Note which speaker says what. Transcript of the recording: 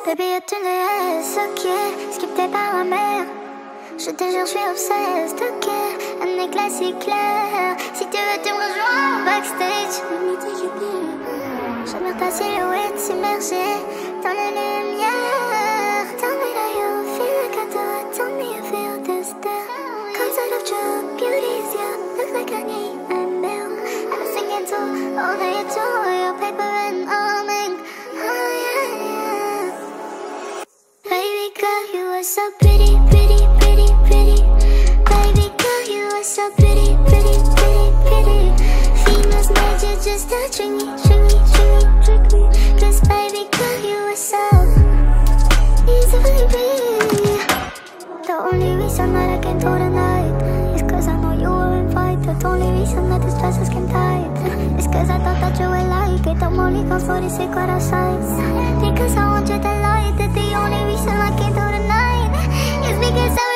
Speaker 1: Baby, tu ne ce qui est skippé par la mer. Je te jure, je suis obsesse, ok. Un éclat si clair. Si tu veux, tu me rejoins backstage. J'admire ta silhouette submergée dans la lumière. Tell me that you feel like I do. Tell me you feel this there. Cause I love you, beauty is you. Look like I need a meal. I'm singing to all that you do. Your paper and almond. Oh yeah, yeah. Baby girl, you are so pretty, pretty, pretty, pretty. Baby girl, you are so pretty, pretty, pretty, pretty. Females made you just to trick me, trick me, trick me, trick me. Cause baby girl, you are so easy for me. The only reason that I came through tonight is cause I know you were invited. The only reason that this dress is skin tight is cause I thought that you would like it. I'm only gone for the secret outside. Because I want you to like it. The only reason I came through tonight is because I